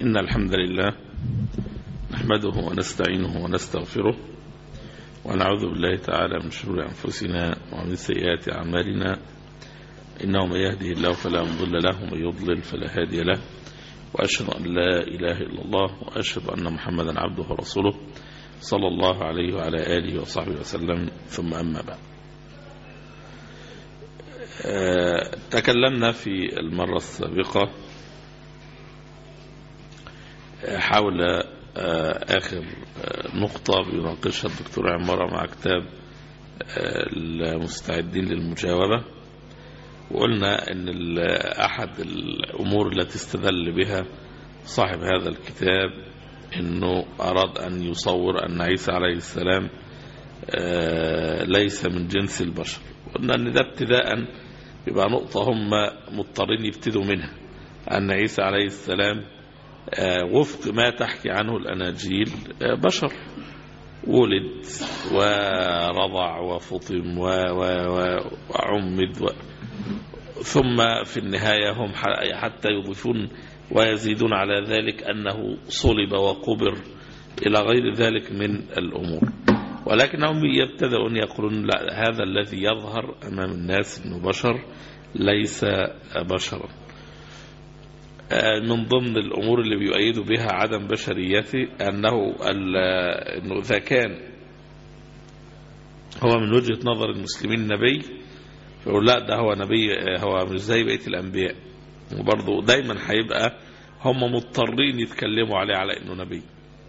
إن الحمد لله نحمده ونستعينه ونستغفره ونعوذ بالله تعالى من شرور أنفسنا ومن سيئات أعمالنا، إنه من يهده الله فلا مضل له ومن يضلل فلا هادي له، وأشهد أن لا إله إلا الله وأشهد أن محمدا عبده ورسوله صلى الله عليه وعلى آله وصحبه وسلم، ثم أما بعد. تكلمنا في المرة السابقة حول آخر نقطة بيناقشها الدكتور عمارة مع كتاب المستعدين للمجاوبة، وقلنا أن أحد الأمور التي استدل بها صاحب هذا الكتاب أنه أراد أن يصور أن عيسى عليه السلام ليس من جنس البشر، وقلنا أن ده ابتداء يبقى نقطة هم مضطرين يبتدوا منها، أن عيسى عليه السلام وفق ما تحكي عنه الأناجيل بشر، ولد ورضع وفطم وعمد ثم في النهاية هم حتى يضيفون ويزيدون على ذلك أنه صلب وقبر إلى غير ذلك من الأمور، ولكنهم يبتدئون يقولون لا، هذا الذي يظهر أمام الناس أنه بشر ليس بشرا. من ضمن الأمور اللي بيؤيدوا بها عدم بشريته أنه إذا كان هو من وجهة نظر المسلمين نبي، فيقول لا، ده هو نبي، هو مش زي بقية الأنبياء، وبرضه دايما هيبقى هم مضطرين يتكلموا عليه على إنه نبي،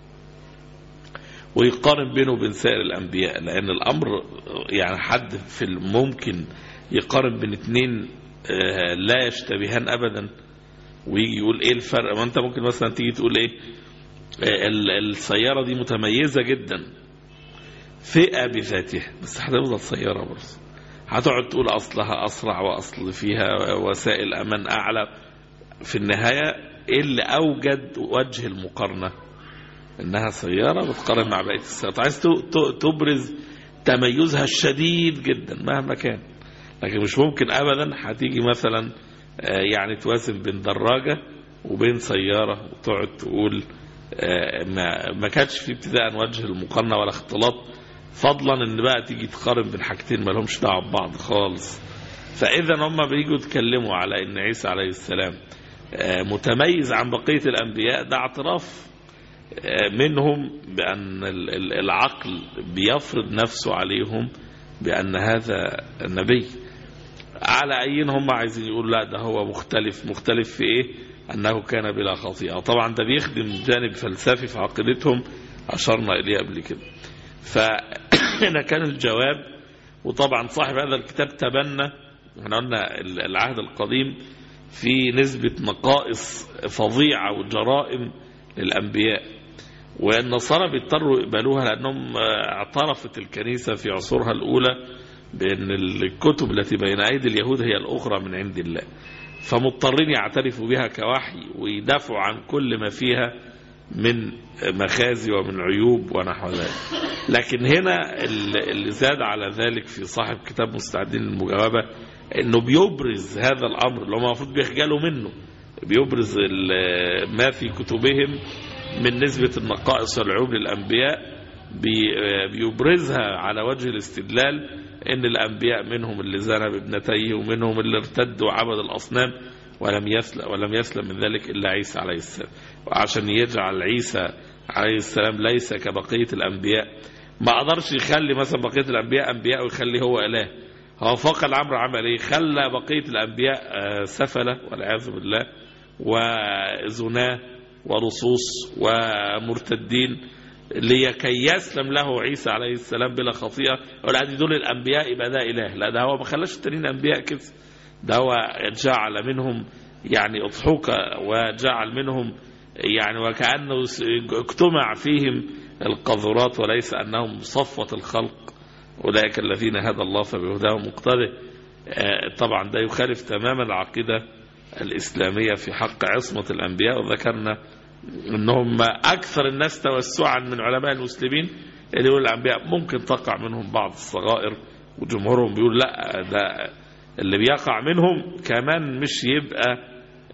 ويقارن بينه وبين سائر الأنبياء، لأن الأمر يعني حد في الممكن يقارن بين اثنين لا يشتبهان أبدا ويجي يقول ايه الفرق؟ ما انت ممكن مثلا تيجي تقول ايه السيارة دي متميزة جدا فئة بذاتها، بس هتفضل سيارة برضه، هتقعد تقول اصلها اسرع واصل فيها وسائل امان اعلى. في النهاية ايه اللي اوجد وجه المقارنة؟ انها سيارة بتقارن مع بقية السيارات، عايز تبرز تميزها الشديد جدا مهما كان، لكن مش ممكن ابدا هتيجي مثلا يعني توازن بين دراجة وبين سيارة وتقعد تقول ما كانش في ابتداء وجه المقارنة ولا اختلاط، فضلا ان بقى تيجي تقارن بين حاجتين ما لهمش دعوه ببعض خالص. فاذا هم بييجوا يتكلموا على ان عيسى عليه السلام متميز عن بقية الانبياء، ده اعتراف منهم بان العقل بيفرض نفسه عليهم بان هذا النبي. على أين هم عايزين يقول لا، ده هو مختلف في إيه؟ أنه كان بلا خطيئة. طبعا ده بيخدم جانب فلسفي في عقيدتهم أشرنا إليه قبل كده. فهنا كان الجواب، وطبعا صاحب هذا الكتاب تبنى، احنا قلنا العهد القديم في نسبة نقائص فظيعة وجرائم للأنبياء، والنصارى بيضطروا يقبلوها لأنهم اعترفت الكنيسة في عصورها الأولى بأن الكتب التي بين أيدي اليهود هي الأخرى من عند الله، فمضطرين يعترفوا بها كوحي ويدافعوا عن كل ما فيها من مخازي ومن عيوب ونحو ذلك. لكن هنا اللي زاد على ذلك في صاحب كتاب مستعدين للمجاوبة أنه بيبرز هذا الأمر اللي هم المفروض بيخجلوا منه، بيبرز ما في كتبهم من نسبة النقائص والعيوب للأنبياء، بيبرزها على وجه الاستدلال ان الانبياء منهم اللي زنى بابنتيه ومنهم اللي ارتد وعبد الاصنام ولم يسلم من ذلك الا عيسى عليه السلام، وعشان يجعل عيسى عليه السلام ليس كبقيه الانبياء. ما قدرش يخلي مثلا بقيه الانبياء انبياء ويخلي هو اله، هو فوق الامر عمل ايه؟ خلى بقيه الانبياء سفله والعياذ بالله وزناه ورصوص ومرتدين، لكي يسلم له عيسى عليه السلام بلا خطيئة. ولا دي دول الأنبياء يبقى ده إله؟ لا، ده هو ما خلاش التانيين أنبياء كده، ده هو جعل منهم يعني أضحوكة، وجعل منهم يعني وكأنه اجتمع فيهم القذرات، وليس أنهم صفوة الخلق، أولئك الذين هدى الله فبهداهم مقتدى. طبعا ده يخالف تماما العقيدة الإسلامية في حق عصمة الأنبياء، وذكرنا انهم اكثر الناس توسعا من علماء المسلمين اللي يقول الانبياء ممكن تقع منهم بعض الصغائر، وجمهورهم بيقول لا، ده اللي بيقع منهم كمان مش يبقى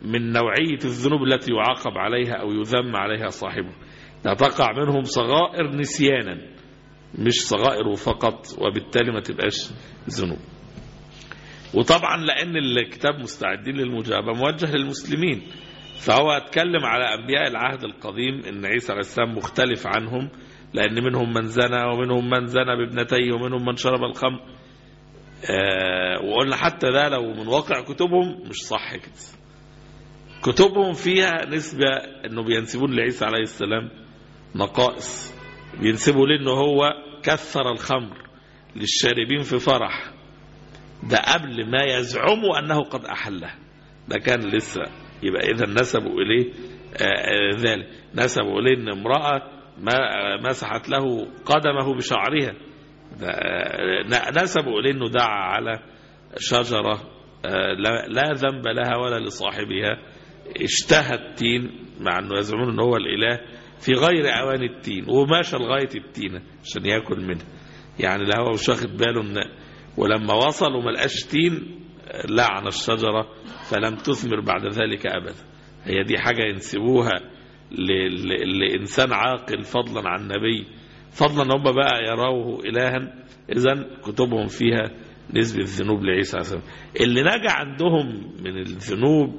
من نوعية الذنوب التي يعاقب عليها أو يذم عليها صاحبه. تقع منهم صغائر نسيانا مش صغائر فقط، وبالتالي ما تبقاش ذنوب. وطبعا لأن الكتاب مستعدين للمجابة موجه للمسلمين، فهو اتكلم على أنبياء العهد القديم إن عيسى عليه السلام مختلف عنهم، لأن منهم من زنى ومنهم من زنى بابنتيه ومنهم من شرب الخمر. وقلنا حتى ده لو من واقع كتبهم مش صح كده. كتبهم فيها نسبة أنه بينسبون لعيسى عليه السلام نقائص، بينسبوا لأنه هو كثر الخمر للشاربين في فرح، ده قبل ما يزعموا أنه قد أحله، ده كان لسه. يبقى إذا نسبوا إليه ذلك، نسبوا إليه أن امرأة ما مسحت له قدمه بشعرها، نسبوا إليه أنه دعا على شجرة لا ذنب لها ولا لصاحبها اشتهى التين، مع أنه يزعمون أنه هو الإله في غير أوان التين، وماشى لغاية التينة عشان يأكل منها. يعني لا هو مش واخد باله ولما وصل وما لقاش تين لعن الشجرة فلم تثمر بعد ذلك أبدا. هي دي حاجة ينسبوها لإنسان عاقل فضلا عن نبي، فضلا هم بقى يروه إلها. إذن كتبهم فيها نسبة الذنوب لعيسى عليه السلام. اللي نجا عندهم من الذنوب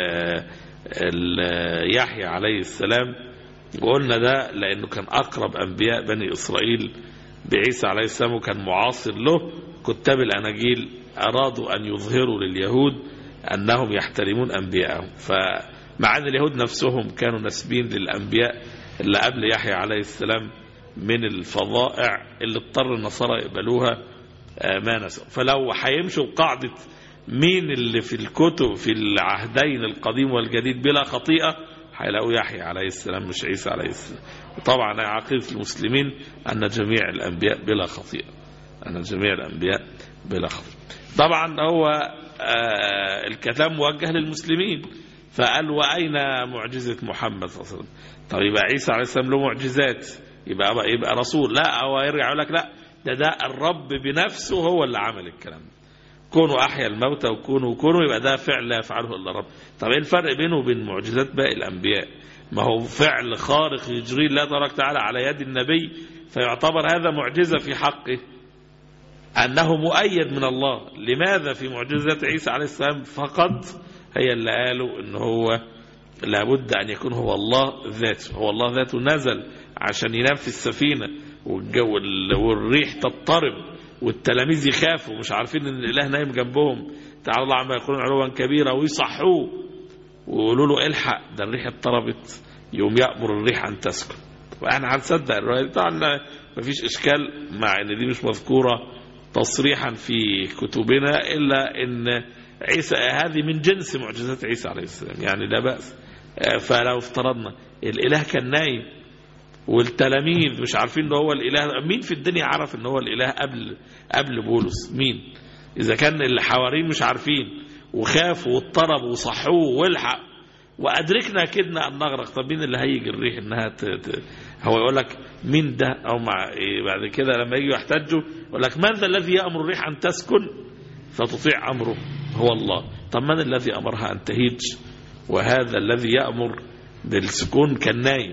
يحيى عليه السلام، وقلنا ده لأنه كان أقرب أنبياء بني إسرائيل بعيسى عليه السلام وكان معاصر له. كتاب الأناجيل أرادوا أن يظهروا لليهود أنهم يحترمون أنبياءهم، فمع أن اليهود نفسهم كانوا نسبين للأنبياء اللي قبل يحيى عليه السلام من الفظائع اللي اضطر النصارى يقبلوها ما نسوا. فلو هيمشوا قاعدة مين اللي في الكتب في العهدين القديم والجديد بلا خطيئة، هيلاقوا يحيى عليه السلام مش عيسى عليه السلام. وطبعا عقيدة المسلمين أن جميع الأنبياء بلا خطيئة، أن جميع الأنبياء بلا خطيئة. طبعا هو الكلام موجه للمسلمين، فقال وأين معجزة محمد صلى الله عليه وسلم؟ طيب يبقى عيسى عليه السلام له معجزات، يبقى رسول؟ لا، هو يرجع يقول لك لا، ده الرب بنفسه هو اللي عمل الكلام. كونوا أحيا الموتى وكونوا يبقى ده فعل لا يفعله إلا الرب. طب ايه الفرق بينه وبين معجزات باقي الأنبياء؟ ما هو فعل خارق يجري الله تبارك وتعالى على يد النبي، فيعتبر هذا معجزة في حقه أنه مؤيد من الله. لماذا في معجزات عيسى عليه السلام فقط هي اللي قالوا إن هو لابد أن يكون هو الله ذاته؟ هو الله ذاته نزل عشان ينام في السفينة والريح تضطرب والتلاميذ يخافوا مش عارفين ان الاله نايم جنبهم، تعالى الله عما يقولون علوا كبيرا، ويصحوه ويقولوا له الحق ده الريح اضطربت، يوم يأمر الريح ان تسكن. واحنا هنصدق الروايه دي طبعا، ما فيش اشكال مع ان دي مش مذكوره تصريحا في كتبنا، الا ان عيسى هذه من جنس معجزات عيسى عليه السلام، يعني لا بأس. فلو افترضنا الاله كان نايم والتلاميذ مش عارفين ان هو الاله، مين في الدنيا عرف ان هو الاله قبل بولس؟ مين؟ اذا كان اللي حوارين مش عارفين وخافوا واضطربوا وصحوه والحق وادركنا كدنا ان نغرق، طب مين اللي هيجي الريح انها هو يقول لك مين ده؟ او مع بعد كده لما يجوا يحتجوا يقول لك من ذا الذي يأمر الريح ان تسكن فتطيع امره؟ هو الله. طب من الذي امرها ان تهيج؟ وهذا الذي يأمر بالسكون كان نايم،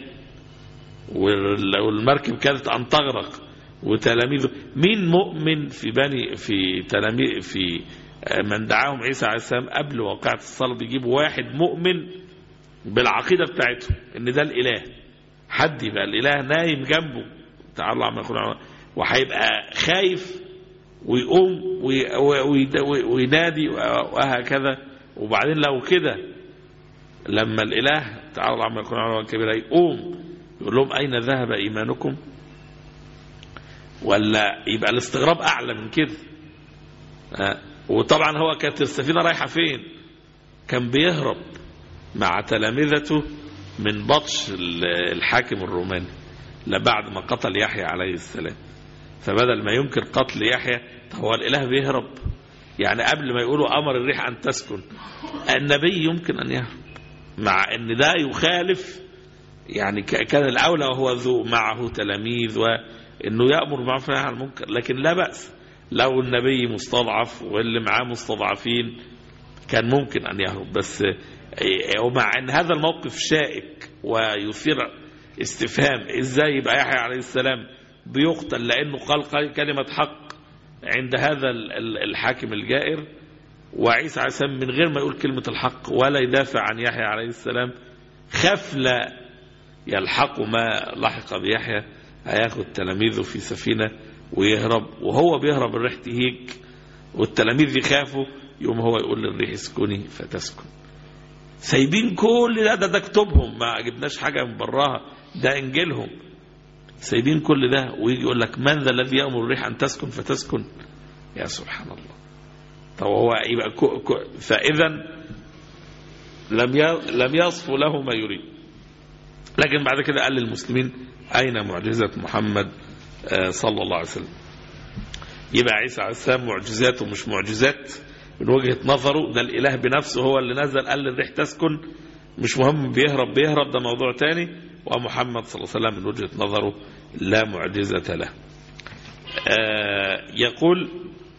والمركب كانت أن تغرق وتلاميذه. مين مؤمن في تلاميذ في من دعاهم عيسى عليه السلام قبل واقعة الصلب يجيب واحد مؤمن بالعقيدة بتاعته ان ده الاله؟ حد يبقى الاله نايم جنبه تعالى عما يقولون، وهيبقى خايف ويقوم وينادي وهكذا؟ وبعدين لو كده لما الاله تعالى عما يقولون علوا كبيرا يقوم يقول لهم أين ذهب إيمانكم؟ ولا يبقى الاستغراب أعلى من كده. وطبعا هو كانت السفينة رايحة فين؟ كان بيهرب مع تلامذته من بطش الحاكم الروماني بعد ما قتل يحيى عليه السلام. فبدل ما يمكن قتل يحيى، هو الإله بيهرب، يعني قبل ما يقولوا أمر الريح أن تسكن النبي يمكن أن يهرب، مع أن ده يخالف يعني كان الأولى وهو ذو معه تلاميذ وإنه يأمر بالمعروف والنهي عن المنكر. لكن لا بأس لو النبي مستضعف واللي معاه مستضعفين كان ممكن أن يهرب، بس ومع أن هذا الموقف شائك ويثير استفهام، إزاي يبقى يحيى عليه السلام بيقتل لأنه قال كلمة حق عند هذا الحاكم الجائر، وعيسى عليه السلام من غير ما يقول كلمة الحق ولا يدافع عن يحيى عليه السلام، خاف لا يلحق ما لحق بيحيى، هياخد تلاميذه في سفينة ويهرب، وهو بيهرب الريح تهيج والتلاميذ يخافوا، يوم هو يقول للريح اسكني فتسكن. سايبين كل ده كتبهم، ما جبناش حاجة من براها، ده انجيلهم، سايبين كل ده ويجي يقول لك من ذا الذي يأمر الريح أن تسكن فتسكن؟ يا سبحان الله. طب هو يبقى فإذا لم يصف له ما يريد. لكن بعد كده قال للمسلمين أين معجزة محمد صلى الله عليه وسلم؟ يبقى عيسى عليه السلام معجزاته مش معجزات من وجهة نظره، ده الإله بنفسه هو اللي نزل قال للريح تسكن، مش مهم بيهرب ده موضوع تاني. ومحمد صلى الله عليه وسلم من وجهة نظره لا معجزة له. يقول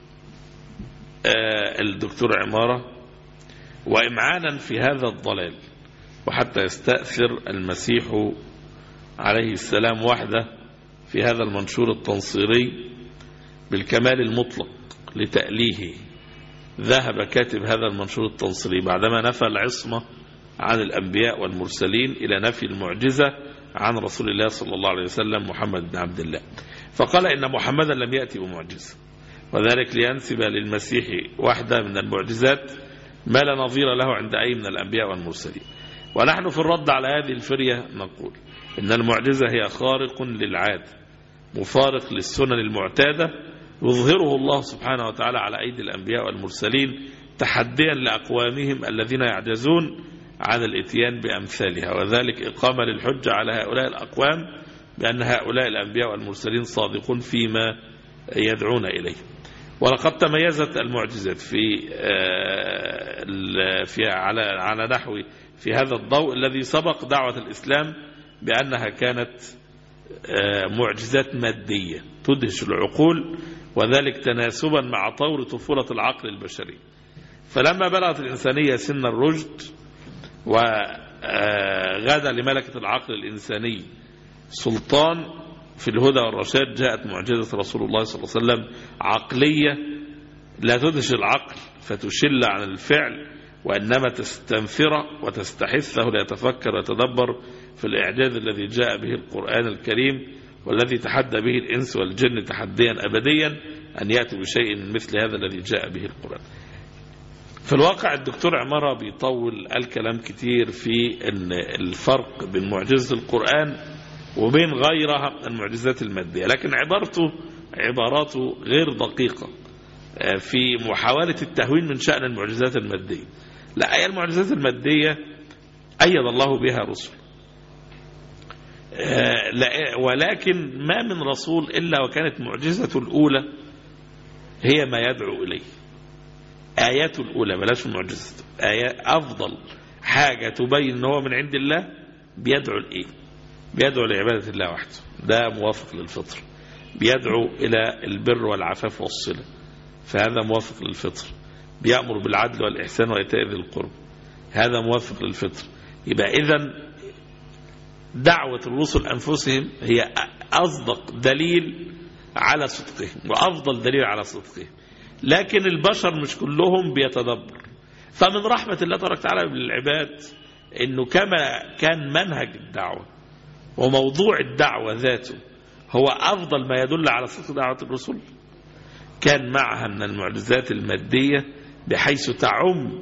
الدكتور عمارة: وإمعانا في هذا الضلال وحتى يستأثر المسيح عليه السلام وحده في هذا المنشور التنصيري بالكمال المطلق لتأليهه، ذهب كاتب هذا المنشور التنصيري بعدما نفى العصمة عن الأنبياء والمرسلين إلى نفي المعجزة عن رسول الله صلى الله عليه وسلم محمد بن عبد الله، فقال إن محمدا لم يأتي بمعجزة، وذلك لينسب للمسيح واحدة من المعجزات ما لا نظير له عند أي من الأنبياء والمرسلين. ونحن في الرد على هذه الفرية نقول إن المعجزة هي خارق للعادة مفارق للسنن المعتادة، يظهره الله سبحانه وتعالى على أيدي الأنبياء والمرسلين تحديا لأقوامهم الذين يعجزون عن الاتيان بأمثالها، وذلك إقامة للحجة على هؤلاء الأقوام بأن هؤلاء الأنبياء والمرسلين صادقون فيما يدعون إليه. ولقد تميزت المعجزات على نحو في هذا الضوء الذي سبق دعوة الإسلام بأنها كانت معجزات مادية تدهش العقول، وذلك تناسبا مع طور طفولة العقل البشري. فلما بلغت الإنسانية سن الرشد وغدا لملكة العقل الإنساني سلطان في الهدى والرشاد، جاءت معجزة رسول الله صلى الله عليه وسلم عقلية لا تدهش العقل فتشل عن الفعل، وإنما تستنفره وتستحثه ليتفكر ويتدبر في الإعجاز الذي جاء به القرآن الكريم، والذي تحدى به الإنس والجن تحديا أبديا أن يأتوا بشيء من مثل هذا الذي جاء به القرآن. في الواقع الدكتور عمارة بيطول الكلام كتير في أن الفرق بين معجزة القرآن وبين غيرها من المعجزات المادية، لكن عباراته غير دقيقة في محاولة التهوين من شأن المعجزات المادية. لا، أي المعجزات المادية أيد الله بها رسل، ولكن ما من رسول إلا وكانت معجزته الأولى هي ما يدعو إليه، آياته الأولى بلاش معجزته، أفضل حاجة تبين أنه من عند الله بيدعو لإيه؟ بيدعو لعبادة الله وحده، ده موافق للفطر. بيدعو إلى البر والعفاف والصلة، فهذا موافق للفطر. بيأمر بالعدل والإحسان وإيتاء ذي القرب، هذا موافق للفطر. يبقى إذن دعوة الرسل أنفسهم هي أصدق دليل على صدقهم وأفضل دليل على صدقهم، لكن البشر مش كلهم بيتدبر. فمن رحمة الله تبارك وتعالى بالعباد إنه كما كان منهج الدعوة وموضوع الدعوة ذاته هو أفضل ما يدل على صدق دعوة الرسل، كان معها من المعجزات المادية بحيث تعم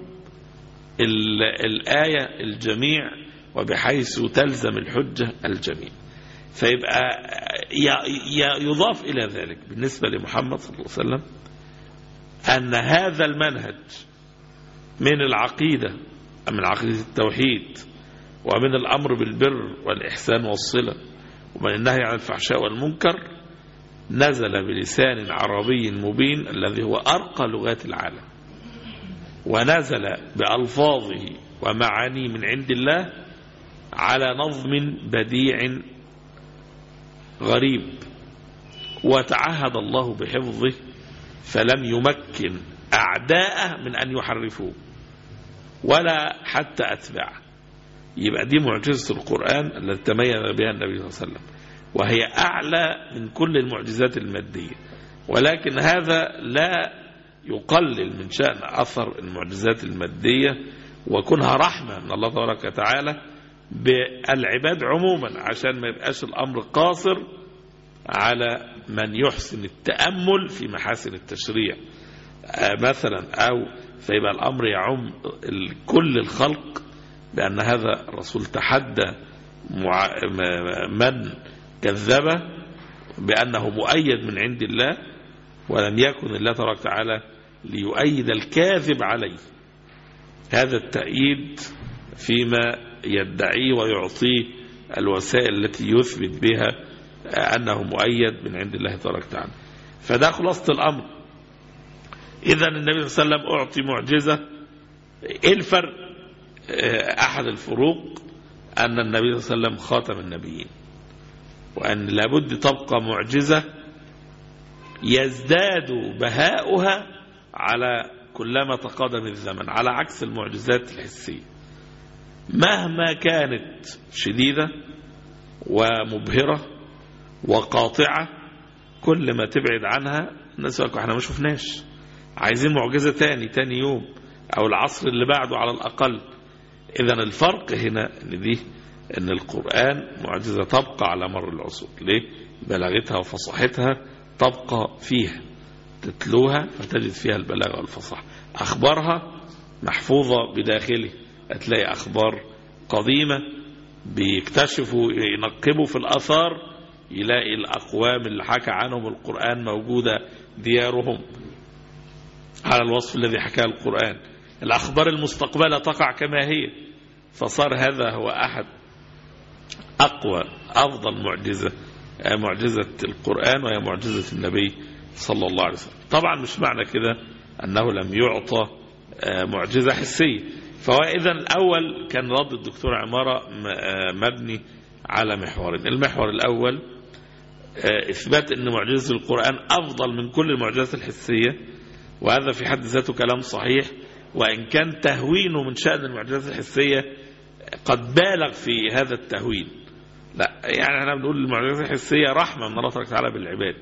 الآية الجميع وبحيث تلزم الحجة الجميع. فيبقى يضاف إلى ذلك بالنسبة لمحمد صلى الله عليه وسلم أن هذا المنهج من العقيدة، من عقيدة التوحيد، ومن الأمر بالبر والإحسان والصلة، ومن النهي عن الفحشاء والمنكر، نزل بلسان عربي مبين الذي هو أرقى لغات العالم، ونزل بألفاظه ومعاني من عند الله على نظم بديع غريب، وتعهد الله بحفظه فلم يمكن أعداءه من أن يحرفوه. ولا حتى أتباعه. يبقى دي معجزة القرآن التي تميز بها النبي صلى الله عليه وسلم، وهي أعلى من كل المعجزات المادية. ولكن هذا لا يقلل من شأن أثر المعجزات المادية وكونها رحمة من الله تبارك وتعالى بالعباد عموما، عشان ما يبقاش الأمر قاصر على من يحسن التأمل في محاسن التشريع مثلا، أو فيبقى الأمر يعم كل الخلق، لأن هذا الرسول تحدى من كذبه بأنه مؤيد من عند الله، ولم يكن الله تبارك وتعالى ليؤيد الكاذب عليه. هذا التأييد فيما يدعيه ويعطيه الوسائل التي يثبت بها أنه مؤيد من عند الله تبارك وتعالى. فده خلاصة الأمر. إذن النبي صلى الله عليه وسلم أعطي معجزة. إيه الفرق؟ أحد الفروق أن النبي صلى الله عليه وسلم خاتم النبيين، وأن لابد تبقى معجزة يزداد بهاؤها على كلما تقادم الزمن، على عكس المعجزات الحسية مهما كانت شديدة ومبهرة وقاطعة، كل ما تبعد عنها الناس يقولوا احنا ما شفناش، عايزين معجزة تاني يوم أو العصر اللي بعده على الأقل. إذن الفرق هنا إن القرآن معجزة تبقى على مر العصور. ليه؟ بلاغتها وفصاحتها تبقى فيها، تتلوها فتجد فيها البلاغة والفصاحة. أخبارها محفوظة بداخله، هتلاقي أخبار قديمة بيكتشفوا ينقبوا في الآثار، يلاقي الأقوام اللي حكى عنهم القرآن موجودة ديارهم على الوصف الذي حكاه القرآن. الأخبار المستقبلة تقع كما هي. فصار هذا هو أحد أفضل معجزة القرآن، وهي معجزة النبي صلى الله عليه وسلم. طبعا مش معنى كده أنه لم يعطى معجزة حسية. فهو إذن الأول كان رد الدكتور عمارة مبني على محورين. المحور الأول إثبات أن معجزة القرآن أفضل من كل المعجزات الحسية، وهذا في حد ذاته كلام صحيح، وإن كان تهوينه من شأن المعجزات الحسية قد بالغ في هذا التهوين. لا، يعني احنا بنقول المعجزات الحسية رحمة من الله تبارك وتعالى بالعباد،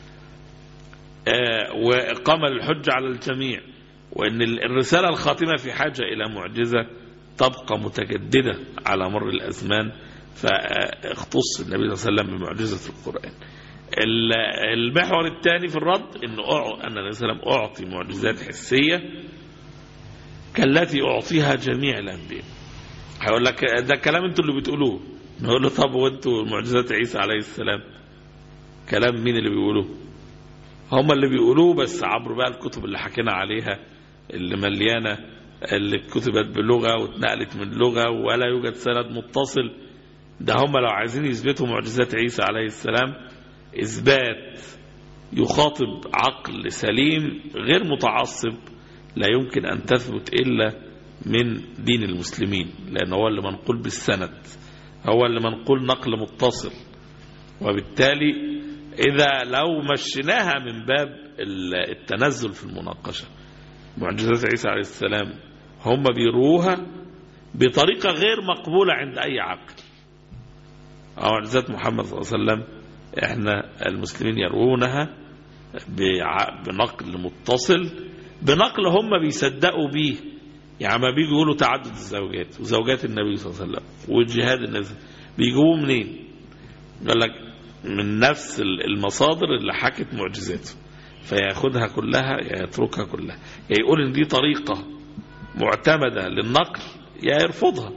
وإقامة الحجة على الجميع، وإن الرسالة الخاتمة في حاجة إلى معجزة تبقى متجددة على مر الأزمان، فاختص النبي صلى الله عليه وسلم بمعجزة القرآن. المحور الثاني في الرد أن النبي صلى الله عليه وسلم أعطي معجزات حسية كالتي أعطيها جميع الأنبياء. هيقول لك ده كلام انتوا اللي بتقولوه. نقول له طب وانتوا معجزات عيسى عليه السلام كلام مين اللي بيقولوه؟ هم اللي بيقولوه، بس عبر بقى الكتب اللي حكينا عليها اللي مليانة، اللي كتبت بلغة واتنقلت من لغة ولا يوجد سند متصل. ده هم لو عايزين يثبتوا معجزات عيسى عليه السلام إثبات يخاطب عقل سليم غير متعصب، لا يمكن أن تثبت إلا من دين المسلمين، لأنه هو اللي منقول بالسند، هو اللي منقول نقل متصل. وبالتالي إذا لو مشيناها من باب التنزل في المناقشة، معجزات عيسى عليه السلام هم بيروها بطريقة غير مقبولة عند أي عقل. أو معجزات محمد صلى الله عليه وسلم إحنا المسلمين يروونها بنقل متصل، بنقل هم بيصدقوا بيه. يعني ما بيجوا يقولوا تعدد الزوجات وزوجات النبي صلى الله عليه وسلم والجهاد النبي، بيجيبوه منين؟ قال لك من نفس المصادر اللي حكت معجزاته، فياخدها كلها يا يتركها كلها، يا يقول ان دي طريقة معتمدة للنقل يا يرفضها.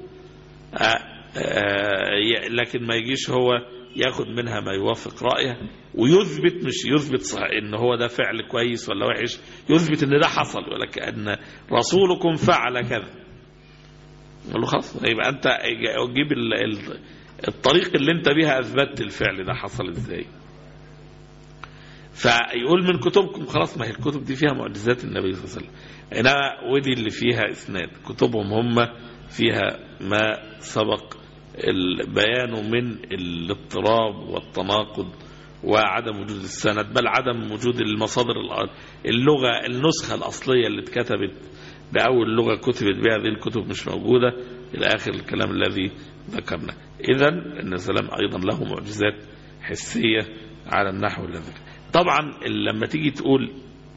لكن ما يجيش هو ياخد منها ما يوافق رأيه ويثبت، مش يثبت صح ان هو ده فعل كويس ولا وحش، يثبت ان ده حصل، ولك ان رسولكم فعل كذا. يقول له خلاص، يبقى انت جيب الطريق اللي انت بيها اثبتت الفعل ده حصل ازاي. فيقول من كتبكم، خلاص ما هي الكتب دي فيها معجزات النبي صلى الله عليه وسلم، انما ودي اللي فيها اسناد، كتبهم هم فيها ما سبق البيان من الاضطراب والتناقض وعدم وجود السند، بل عدم وجود المصادر اللغة النسخة الأصلية اللي اتكتبت بأول لغة كتبت بها، هذه الكتب مش موجودة، إلى آخر الكلام الذي ذكرنا. إذن النبي صلى الله عليه وسلم أيضا له معجزات حسية على النحو الذي. طبعا لما تيجي تقول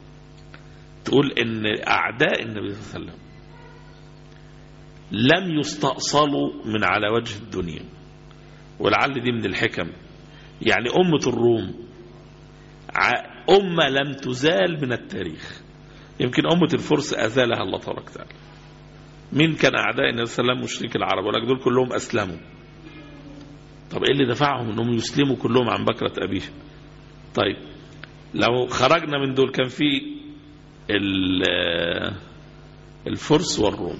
إن أعداء النبي صلى الله عليه وسلم لم يستأصلوا من على وجه الدنيا، ولعل دي من الحكم، يعني أمة الروم أمة لم تزال من التاريخ. يمكن أمة الفرس أزالها الله تبارك وتعالى. مين كان أعداء النبي صلى الله عليه وسلم؟ مشرك العرب، ولكن دول كلهم أسلموا. طب إيه اللي دفعهم أنهم يسلموا كلهم عن بكرة أبيه؟ طيب لو خرجنا من دول، كان في الفرس والروم.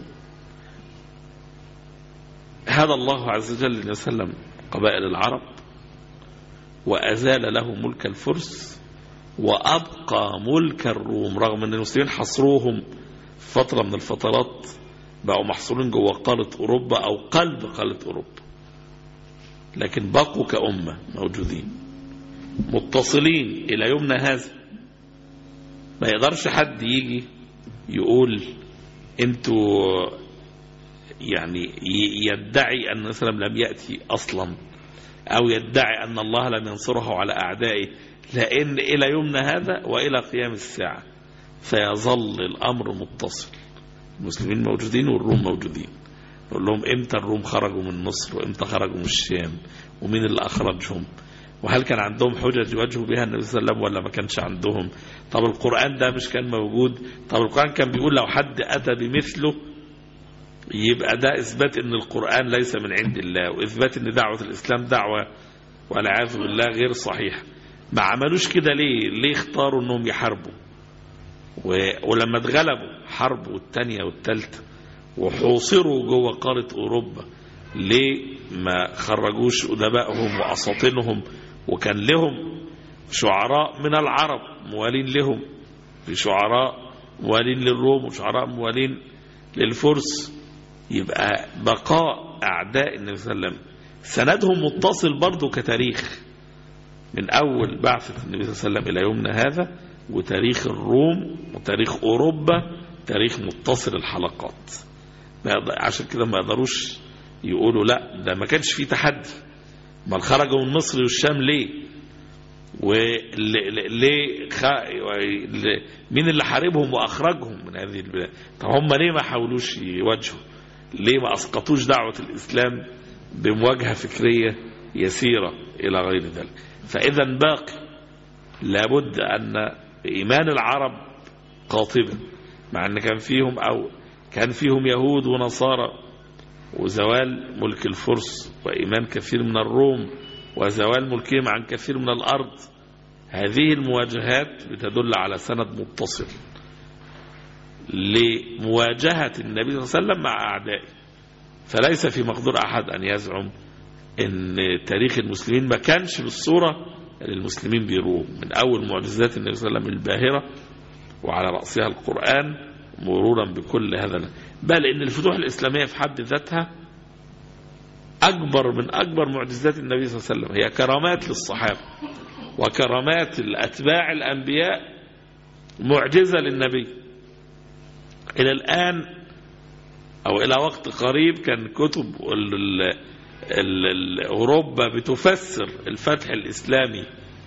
هذا الله عز وجل النبي صلى الله عليه وسلم قبائل العرب، وأزال له ملك الفرس وأبقى ملك الروم، رغم أن المسلمين حصروهم في فترة من الفترات، بقوا محصورين جوه قارة أوروبا أو قلب قارة أوروبا، لكن بقوا كأمة موجودين متصلين إلى يومنا هذا. ما يقدرش حد يجي يقول انتوا يعني يدعي أن مثلا لم يأتي أصلا، أو يدعي أن الله لم ينصره على أعدائه، لأن إلى يومنا هذا وإلى قيام الساعة سيظل الأمر متصل. المسلمين موجودين والروم موجودين. نقول لهم إمتى الروم خرجوا من مصر، وإمتى خرجوا من الشام، ومين اللي أخرجهم، وهل كان عندهم حجج يواجهوا بها النبي صلى الله عليه وسلم ولا ما كانش عندهم؟ طب القرآن ده مش كان موجود؟ طب القرآن كان بيقول لو حد أتى بمثله يبقى ده إثبات أن القرآن ليس من عند الله، وإثبات أن دعوة الإسلام دعوة والعياذ بالله غير صحيح. ما عملوش كده ليه؟ ليه اختاروا أنهم يحاربوا؟ ولما اتغلبوا حرب والتانية والتالتة وحوصروا جوه قارة أوروبا، ليه ما خرجوش أدبائهم وأساطينهم؟ وكان لهم شعراء من العرب موالين لهم، في شعراء موالين للروم وشعراء موالين للفرس. يبقى بقاء أعداء النبي صلى الله عليه وسلم سندهم متصل برضو كتاريخ، من أول بعثة النبي صلى الله عليه وسلم إلى يومنا هذا، وتاريخ الروم وتاريخ أوروبا تاريخ متصل الحلقات. عشان كده ما يقدروش يقولوا لا ده ما كانش فيه تحدي، ما خرجوا من مصر والشام ليه؟ وليه مين اللي حاربهم وأخرجهم من هذه البلاد؟ طب هم ليه ما حاولوش يواجهوا؟ ليه ما أسقطوش دعوة الإسلام بمواجهة فكرية يسيرة إلى غير ذلك؟ فإذا باقي لابد أن إيمان العرب قاطبا، مع أن كان فيهم يهود ونصارى، وزوال ملك الفرس وإيمان كثير من الروم وزوال ملكهم عن كثير من الأرض. هذه المواجهات بتدل على سند متصل لمواجهة النبي صلى الله عليه وسلم مع أعدائه. فليس في مقدور أحد أن يزعم أن تاريخ المسلمين ما كانش بالصورة اللي المسلمين بيروه، من أول معجزات النبي صلى الله عليه وسلم الباهرة وعلى رأسها القرآن، مرورا بكل هذا. بل إن الفتوح الإسلامية في حد ذاتها أكبر من أكبر معجزات النبي صلى الله عليه وسلم، هي كرامات للصحابة وكرامات الأتباع الأنبياء، معجزة للنبي. إلى الآن أو إلى وقت قريب كان كتب أوروبا بتفسر الفتح الإسلامي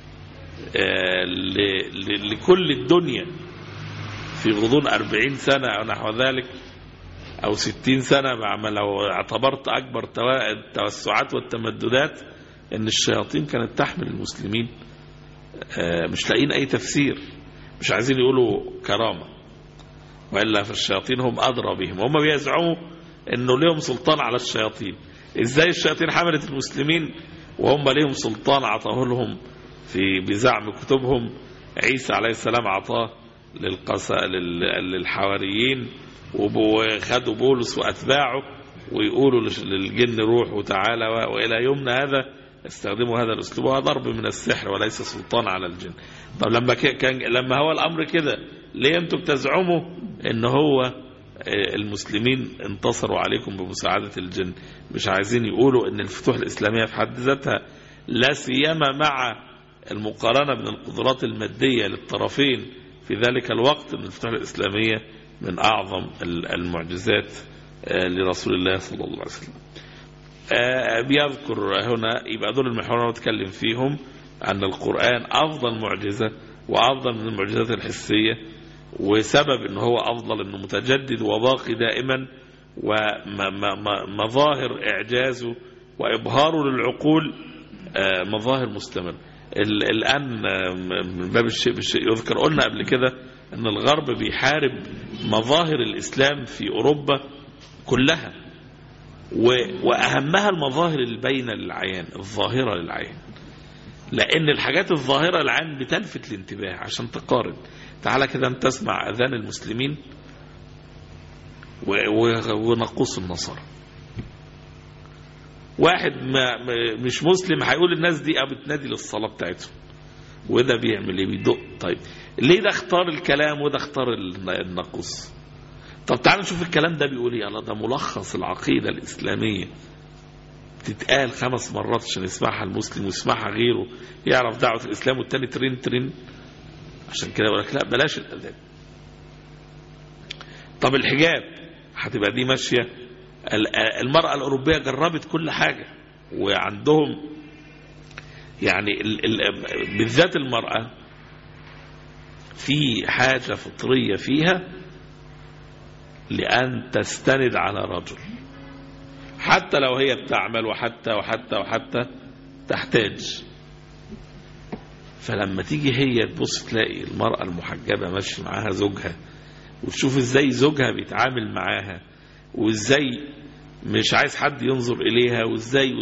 لكل الدنيا في غضون 40 سنة أو نحو ذلك، أو 60 سنة، لو اعتبرت أكبر التوسعات والتمددات، أن الشياطين كانت تحمل المسلمين مش لاقين أي تفسير، مش عايزين يقولوا كرامة، وإلا فالشياطين هم أدرى بهم. هم بيزعموا أنه لهم سلطان على الشياطين. إزاي الشياطين حملت المسلمين وهم لهم سلطان عطاه لهم؟ بزعم كتبهم عيسى عليه السلام عطاه للحواريين، وخدوا بولس وأتباعه ويقولوا للجن روح وتعالى، وإلى يومنا هذا استخدموا هذا الأسلوب، وهذا ضرب من السحر وليس سلطان على الجن. طب لما هو الأمر كده، ليه أنتم بتزعموا إن هو المسلمين انتصروا عليكم بمساعدة الجن؟ مش عايزين يقولوا إن الفتوح الإسلامية في حد ذاتها، لا سيما مع المقارنة بين القدرات المادية للطرفين في ذلك الوقت، إن الفتوح الإسلامية من أعظم المعجزات لرسول الله صلى الله عليه وسلم. بيذكر هنا، يبقى دول المحورين اللي نتكلم فيهم، أن القرآن أفضل معجزة وأفضل من المعجزات الحسية، وسبب أنه هو أفضل أنه متجدد وباقي دائما، ومظاهر إعجازه وإبهاره للعقول مظاهر مستمرة. الآن من باب الشيء بالشيء يذكر، قلنا قبل كده أن الغرب بيحارب مظاهر الإسلام في أوروبا كلها، وأهمها المظاهر البينة للعيان، الظاهرة للعيان، لأن الحاجات الظاهرة للعيان بتلفت الانتباه. عشان تقارن، تعالى كده أنت تسمع أذان المسلمين ونقوص النصارى. واحد مش مسلم هيقول الناس دي بتنادي للصلاة بتاعتهم، وده بيعمل ايه؟ بيدق. طيب ليه ده اختار الكلام وده اختار النقوص؟ طب تعالوا نشوف الكلام ده بيقول ايه. الله، ده ملخص العقيدة الإسلامية، تتقال 5 مرات عشان يسمعها المسلم ويسمعها غيره، يعرف دعوة الإسلام، والتاني ترين ترين. عشان كده يقول لك لا بلاش الأذان. طب الحجاب هتبقى دي ماشية. المرأة الأوروبية جربت كل حاجة، وعندهم يعني بالذات المرأة في حاجة فطرية فيها لأن تستند على رجل، حتى لو هي بتعمل وحتى تحتاج. فلما تيجي هي تبص تلاقي المرأة المحجبة ماشي معاها زوجها، وتشوف ازاي زوجها بيتعامل معاها، وازاي مش عايز حد ينظر إليها، وازاي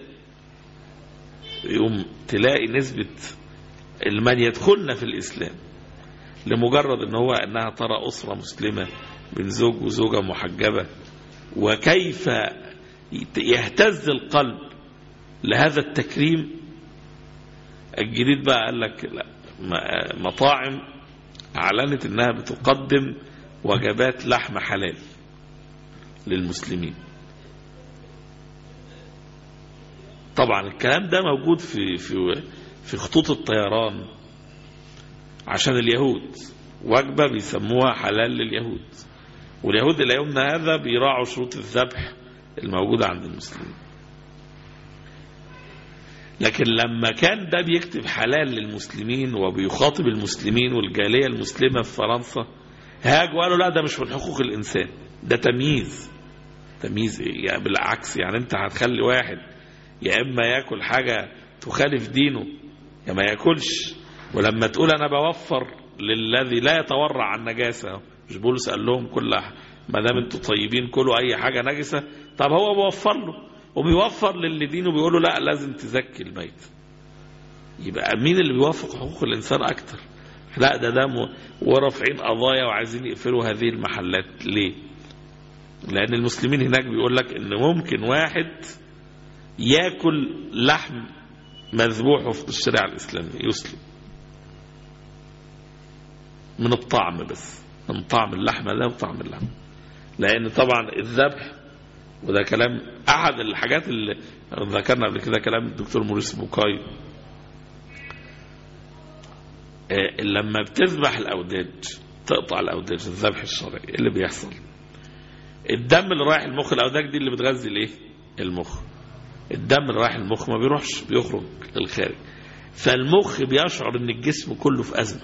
يوم تلاقي نسبة من يدخلنا في الإسلام لمجرد أنها ترى أسرة مسلمة من زوج وزوجة محجبة، وكيف يهتز القلب لهذا التكريم الجديد. بقى قال لك لا، مطاعم أعلنت أنها بتقدم وجبات لحم حلال للمسلمين. طبعا الكلام ده موجود في خطوط الطيران عشان اليهود، وجبة بيسموها حلال لليهود، واليهود إلى يومنا هذا بيراعوا شروط الذبح الموجودة عند المسلمين. لكن لما كان ده بيكتب حلال للمسلمين وبيخاطب المسلمين والجالية المسلمة في فرنسا، هاجوا قالوا لا ده مش من حقوق الإنسان، ده تمييز. تمييز يعني بالعكس، يعني انت هتخلي واحد يا اما ياكل حاجة تخالف دينه يا ما ياكلش. ولما تقول انا بوفر للذي لا يتورع عن نجاسة، مش بولس قال لهم كل ما دام انتوا طيبين كلوا اي حاجة نجسة؟ طب هو بيوفر له، وبيوفر للي دينه بيقول له لا لازم تزكي الميت. يبقى مين اللي بيوافق حقوق الانسان اكتر؟ لا ده ورافعين قضايا وعايزين يقفلوا هذه المحلات. ليه؟ لأن المسلمين هناك بيقول لك إن ممكن واحد يأكل لحم مذبوح في الشريعة الإسلامية يسلم من الطعم، بس من طعم اللحمة ده وطعم اللحم. لأن طبعا الذبح، وده كلام أحد الحاجات اللي ذكرنا قبل كده، كلام الدكتور موريس بوكاي، لما بتذبح الأوداج تقطع الأوداج، الذبح الشرعي اللي بيحصل، الدم اللي رايح المخ، الأوداج دي اللي بتغذي الايه؟ المخ. الدم اللي رايح المخ ما بيروحش، بيخرج للخارج، فالمخ بيشعر ان الجسم كله في أزمة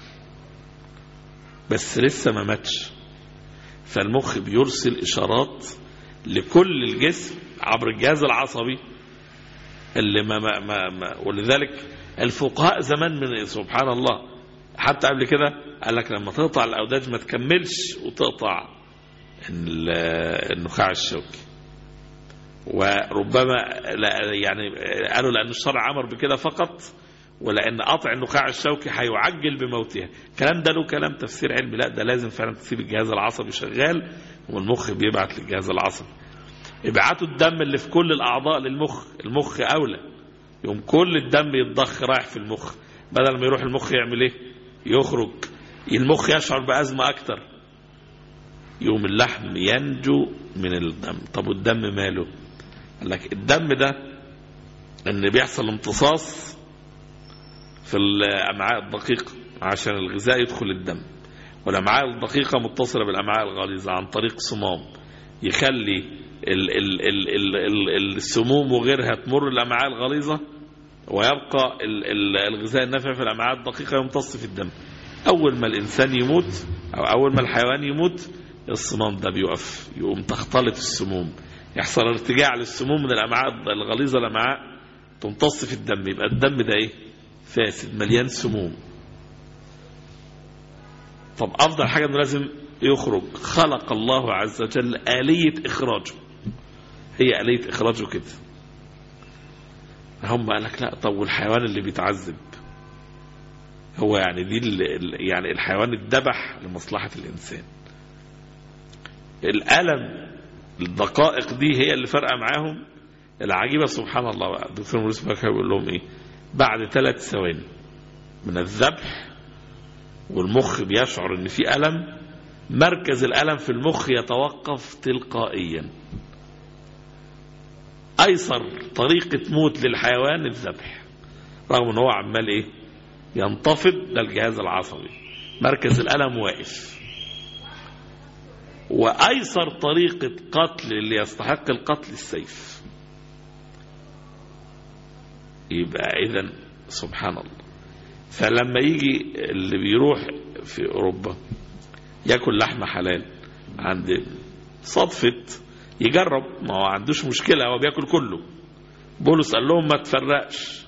بس لسه ما ماتش، فالمخ بيرسل إشارات لكل الجسم عبر الجهاز العصبي اللي ولذلك الفقهاء زمان من سبحان الله حتى قبل كده قال لك لما تقطع الأوداج ما تكملش وتقطع النخاع الشوكي. وربما يعني قالوا لأن الشرع أمر بكده فقط، ولأن قطع النخاع الشوكي هيعجل بموتها. الكلام ده له كلام تفسير علمي، لا ده لازم فعلا تسيب الجهاز العصبي شغال، والمخ بيبعت للجهاز العصبي. ابعتوا الدم اللي في كل الأعضاء للمخ، المخ أولى، يوم كل الدم يتضخ رايح في المخ، بدل ما يروح المخ يعمل ايه؟ يخرج، المخ يشعر بأزمة أكتر، يوم اللحم ينجو من الدم. طب والدم ماله؟ قال لك الدم ده ان بيحصل امتصاص في الأمعاء الدقيقة عشان الغذاء يدخل الدم، والأمعاء الدقيقة متصلة بالأمعاء الغليظة عن طريق صمام يخلي السموم وغيرها تمر الأمعاء الغليظة، ويبقى الغذاء النافع في الأمعاء الدقيقة يمتص في الدم. أول ما الإنسان يموت أو أول ما الحيوان يموت الصمام ده بيقف، يقوم تختلط السموم، يحصل ارتجاع للسموم من الأمعاء الغليظة الأمعاء تمتص في الدم، يبقى الدم ده إيه؟ فاسد مليان سموم. طب أفضل حاجة إنه لازم يخرج. خلق الله عز وجل آلية إخراجه، هي آلية إخراجه كده. هم قال لك لا، طب والحيوان اللي بيتعذب هو يعني دي يعني الحيوان اتذبح لمصلحة الإنسان. الألم الدقائق دي هي اللي فرقة معاهم. العجيبة سبحان الله بقى الدكتور موريس باكا بيقول لهم إيه؟ بعد 3 ثواني من الذبح والمخ بيشعر إن في ألم، مركز الألم في المخ يتوقف تلقائيا. أيسر طريقة موت للحيوان الذبح، رغم إن هو عمال إيه؟ ينتفض، ده الجهاز العصبي، مركز الألم واقف. وأيسر طريقة قتل اللي يستحق القتل السيف. يبقى إذن سبحان الله. فلما يجي اللي بيروح في أوروبا يأكل لحمة حلال عند صدفة يجرب، ما هو عندوش مشكلة، هو بيأكل كله. بولس قال لهم ما تفرقش.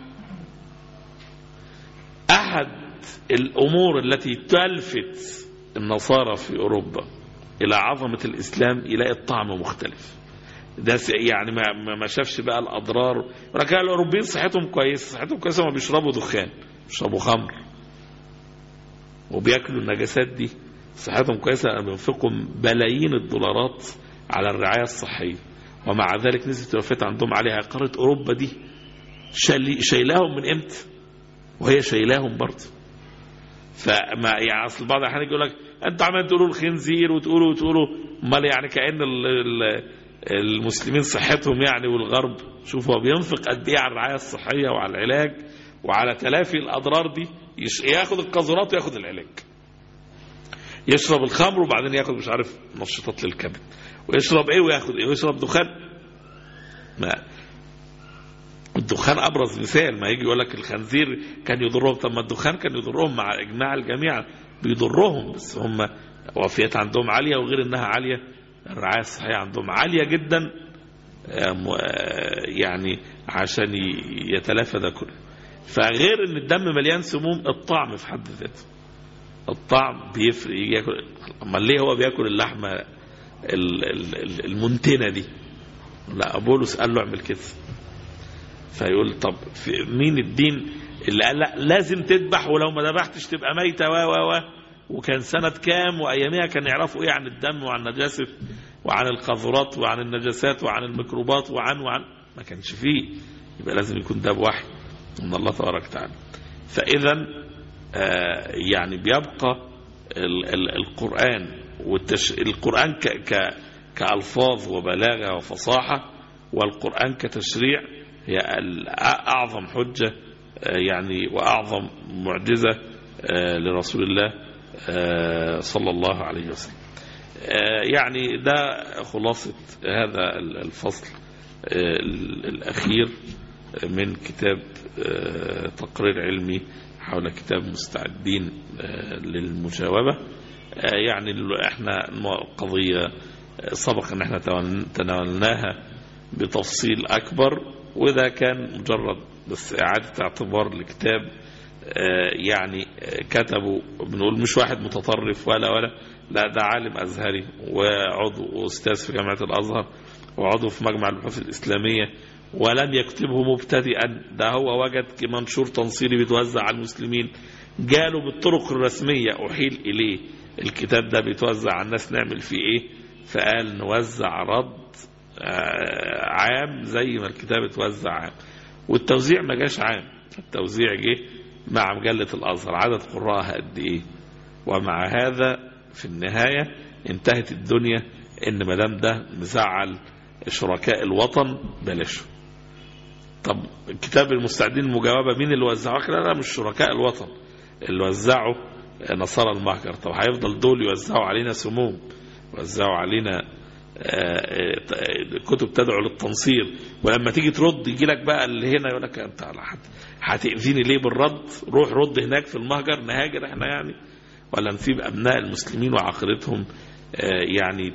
أحد الأمور التي تلفت النصارى في أوروبا إلى عظمة الإسلام يلاقي الطعم مختلف. ده يعني ما شافش بقى الأضرار. ولكن الأوروبيين صحتهم كويسة، ما بيشربوا دخان، بيشربوا خمر وبيأكلوا النجاسات دي، صحتهم كويسة، بينفقوا بلايين الدولارات على الرعاية الصحية، ومع ذلك نسبة الوفاة عندهم عليها. قارة أوروبا دي شايلاهم من امتى وهي شايلاهم برضه. فما يعني اصل بعض الاحيان يقول لك انتوا عمالين تقولوا الخنزير وتقولوا امال، يعني كأن المسلمين صحتهم يعني، والغرب شوفوا بينفق قد ايه على الرعاية الصحية وعلى العلاج وعلى تلافي الأضرار دي. ياخد القاذورات وياخد العلاج، يشرب الخمر وبعدين ياخد مش عارف نشطات للكبد، ويشرب ايه وياخد ايه، ويشرب دخان. ما الدخان ابرز مثال. ما يجي يقول لك الخنزير كان يضرهم، طب ما الدخان كان يضرهم مع اجماع الجميع، بيضرهم، بس هم وفيات عندهم عالية، وغير انها عالية الرعاية الصحية عندهم عالية جدا، يعني عشان يتلافى ده كله. فغير ان الدم مليان سموم، الطعم في حد ذاته، الطعم بيفرق. يجي ياكل، اما ليه هو بياكل اللحمة المنتنة دي؟ لا، بولس قال له اعمل كده. فيقول طب في مين الدين اللي قال لا لازم تذبح، ولو ما ذبحتش تبقى ميتة وكان سنة كام، وأيامها كان يعرفوا إيه عن الدم وعن النجاسة وعن القاذورات وعن النجاسات وعن الميكروبات وعن ما كانش فيه. يبقى لازم يكون ده بوحي من الله تبارك وتعالى. فإذا يعني بيبقى القرآن القرآن كألفاظ وبلاغة وفصاحة، والقرآن كتشريع هي أعظم حجة يعني وأعظم معجزة لرسول الله صلى الله عليه وسلم. يعني ده خلاصة هذا الفصل الأخير من كتاب تقرير علمي حول كتاب مستعدين للمجاوبة. يعني احنا قضية سبق ان احنا تناولناها بتفصيل أكبر، وده كان مجرد بس إعادة اعتبار لكتاب يعني كتبه بنقول مش واحد متطرف ولا لا، ده عالم أزهري وعضو وأستاذ في جامعة الأزهر وعضو في مجمع البحوث الإسلامية، ولم يكتبه مبتدئا. ده هو وجد منشور تنصيري بيتوزع على المسلمين، جاله بالطرق الرسمية أحيل إليه الكتاب ده بيتوزع على الناس، نعمل فيه إيه؟ فقال نوزع رد عام زي ما الكتاب اتوزع عام. والتوزيع ما جاش عام، التوزيع جه مع مجلة الأزهر، عدد قراءها قد إيه، ومع هذا في النهاية انتهت الدنيا إن مدام ده مزعل شركاء الوطن بلاشه. طب كتاب المستعدين المجاوبة مين اللي وزعه؟ لا مش شركاء الوطن اللي وزعوا، نصارى المهجر. طب هيفضل دول يوزعوا علينا سموم، يوزعوا علينا كتب تدعو للتنصير، ولما تيجي ترد يجي لك بقى اللي هنا يقول لك انت هتأذيني ليه بالرد؟ روح رد هناك في المهجر، نهاجر احنا يعني، ولا نسيب ابناء المسلمين وعقيدتهم يعني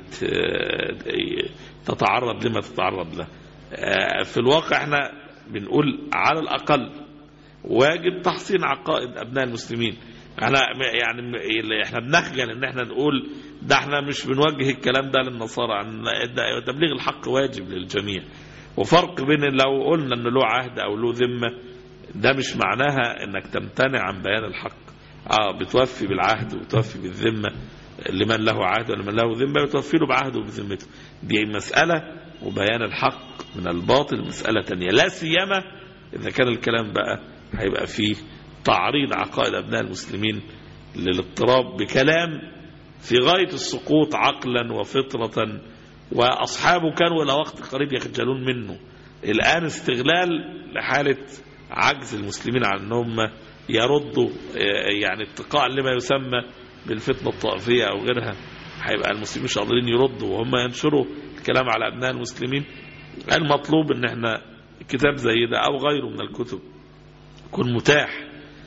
تتعرض لما تتعرض له؟ في الواقع احنا بنقول على الأقل واجب تحصين عقائد أبناء المسلمين. احنا بنخجل ان احنا نقول ده احنا مش بنوجه الكلام ده للنصارى، تبليغ الحق واجب للجميع. وفرق بين لو قلنا ان له عهد او له ذمة، ده مش معناها انك تمتنع عن بيان الحق. بتوفي بالعهد وتوفي بالذمة، لمن له عهد ولمن له ذمة بتوفي له بعهده وبذمته، دي مسألة، وبيان الحق من الباطل مسألة تانية، لا سيما إذا كان الكلام بقى هيبقى فيه تعريض عقائد أبناء المسلمين للاضطراب بكلام في غاية السقوط عقلا وفطرة، وأصحابه كانوا إلى وقت قريب يخجلون منه. الآن استغلال لحالة عجز المسلمين عن أنهم يردوا يعني اتقاء لما يسمى بالفتنة الطائفية أو غيرها، هيبقى المسلمين مش قادرين يردوا وهم ينشروا الكلام على أبناء المسلمين. المطلوب ان احنا كتاب زي ده او غيره من الكتب يكون متاح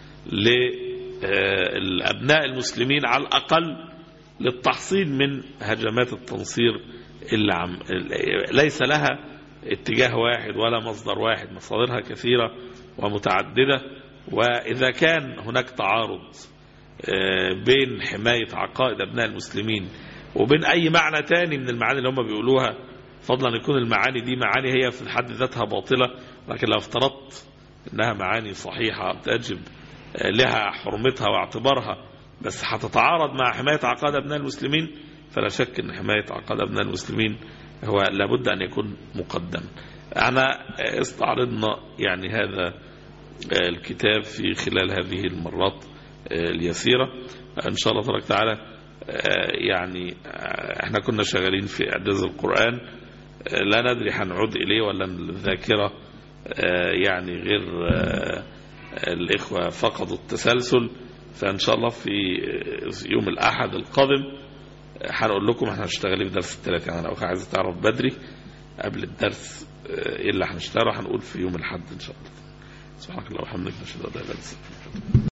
للأبناء المسلمين على الأقل للتحصين من هجمات التنصير اللي ليس لها اتجاه واحد ولا مصدر واحد، مصادرها كثيرة ومتعددة. وإذا كان هناك تعارض بين حماية عقائد أبناء المسلمين وبين أي معنى تاني من المعاني اللي هم بيقولوها، فضلا يكون المعاني دي معاني هي في حد ذاتها باطلة، لكن لو افترضت أنها معاني صحيحة تجب لها حرمتها واعتبارها، بس هتتعارض مع حماية عقائد أبناء المسلمين، فلا شك أن حماية عقائد أبناء المسلمين هو لابد أن يكون مقدم. احنا استعرضنا يعني هذا الكتاب في خلال هذه المرات اليسيرة إن شاء الله تبارك وتعالى. يعني احنا كنا شغالين في إعجاز القرآن، لا ندري هنعود إليه ولا الذاكرة يعني غير الإخوة فقدوا التسلسل. فإن شاء الله في يوم الأحد القادم هنقول لكم احنا هنشتغل في درس الثلاث، يعني لو عايز تعرف بدري قبل الدرس ايه اللي هنشتغله هنقول في يوم الأحد إن شاء الله. سبحانك اللهم وبحمدك نشهد أن لا إله إلا أنت.